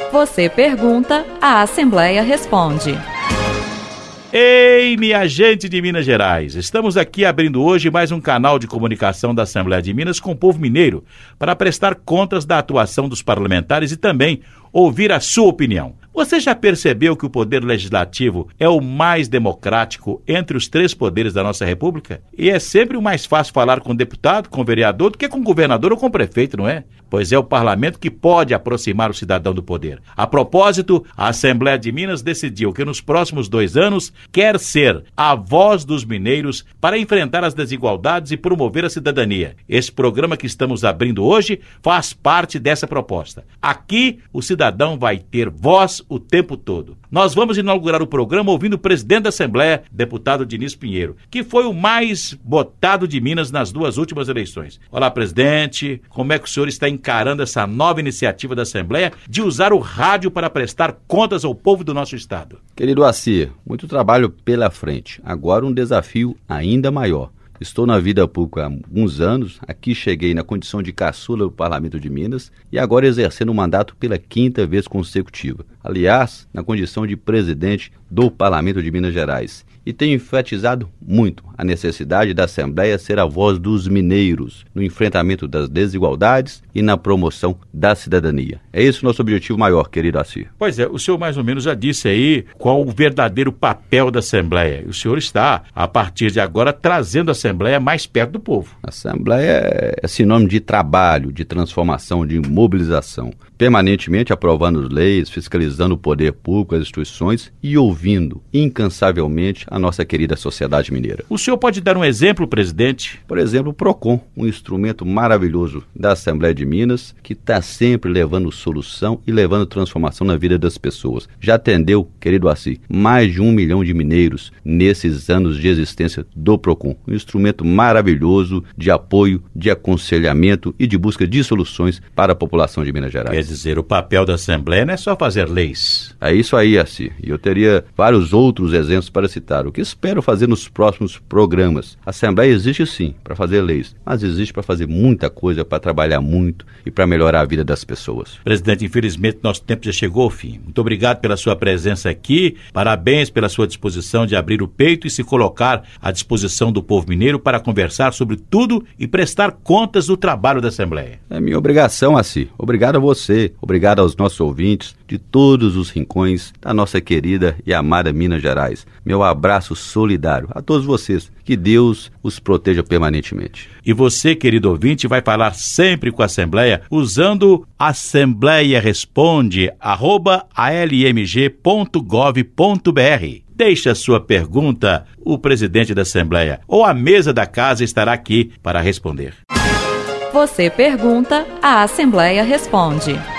Você pergunta, a Assembleia responde. Ei, minha gente de Minas Gerais, estamos aqui abrindo hoje mais um canal de comunicação da Assembleia de Minas com o povo mineiro para prestar contas da atuação dos parlamentares e também ouvir a sua opinião. Você já percebeu que o poder legislativo é o mais democrático entre os três poderes da nossa república? E é sempre o mais fácil falar com deputado, com vereador, do que com governador ou com prefeito, não é? Pois é o parlamento que pode aproximar o cidadão do poder. A propósito, a Assembleia de Minas decidiu que nos próximos 2 anos quer ser a voz dos mineiros para enfrentar as desigualdades e promover a cidadania. Esse programa que estamos abrindo hoje faz parte dessa proposta. Aqui, o cidadão vai ter voz o tempo todo. Nós vamos inaugurar o programa ouvindo o presidente da Assembleia, deputado Diniz Pinheiro, que foi o mais votado de Minas nas 2 últimas eleições. Olá, presidente, como é que o senhor está encarando essa nova iniciativa da Assembleia de usar o rádio para prestar contas ao povo do nosso estado? Querido Assir, muito trabalho pela frente. Agora um desafio ainda maior. Estou na vida pública há alguns anos, aqui cheguei na condição de caçula do Parlamento de Minas e agora exercendo o mandato pela 5ª vez consecutiva. Aliás, na condição de presidente do Parlamento de Minas Gerais. E tenho enfatizado muito a necessidade da Assembleia ser a voz dos mineiros no enfrentamento das desigualdades e na promoção da cidadania. É esse o nosso objetivo maior, querido Assir. Pois é, o senhor mais ou menos já disse aí qual o verdadeiro papel da Assembleia. O senhor está, a partir de agora, trazendo a Assembleia mais perto do povo. A Assembleia é sinônimo de trabalho, de transformação, de mobilização. Permanentemente aprovando leis, fiscalizando o poder público, as instituições e ouvindo incansavelmente a nossa querida sociedade mineira. O senhor pode dar um exemplo, presidente? Por exemplo, o PROCON, um instrumento maravilhoso da Assembleia de Minas, que está sempre levando solução e levando transformação na vida das pessoas. Já atendeu, querido Assir, mais de 1 milhão de mineiros nesses anos de existência do PROCON. Um instrumento maravilhoso de apoio, de aconselhamento e de busca de soluções para a população de Minas Gerais. Quer dizer, o papel da Assembleia não é só fazer leis. É isso aí, Assir. E eu teria vários outros exemplos para citar. O que espero fazer nos próximos programas? A Assembleia existe sim para fazer leis, mas existe para fazer muita coisa, para trabalhar muito e para melhorar a vida das pessoas. Presidente, infelizmente nosso tempo já chegou ao fim. Muito obrigado pela sua presença aqui, parabéns pela sua disposição de abrir o peito e se colocar à disposição do povo mineiro para conversar sobre tudo e prestar contas do trabalho da Assembleia. É minha obrigação, Assir. Obrigado a você, obrigado aos nossos ouvintes de todos os rincões da nossa querida e amada Minas Gerais. Meu abraço solidário a todos vocês. Que Deus os proteja permanentemente. E você, querido ouvinte, vai falar sempre com a Assembleia usando assembleiaresponde@almg.gov.br. Deixe a sua pergunta, o presidente da Assembleia ou a mesa da casa estará aqui para responder. Você pergunta, a Assembleia responde.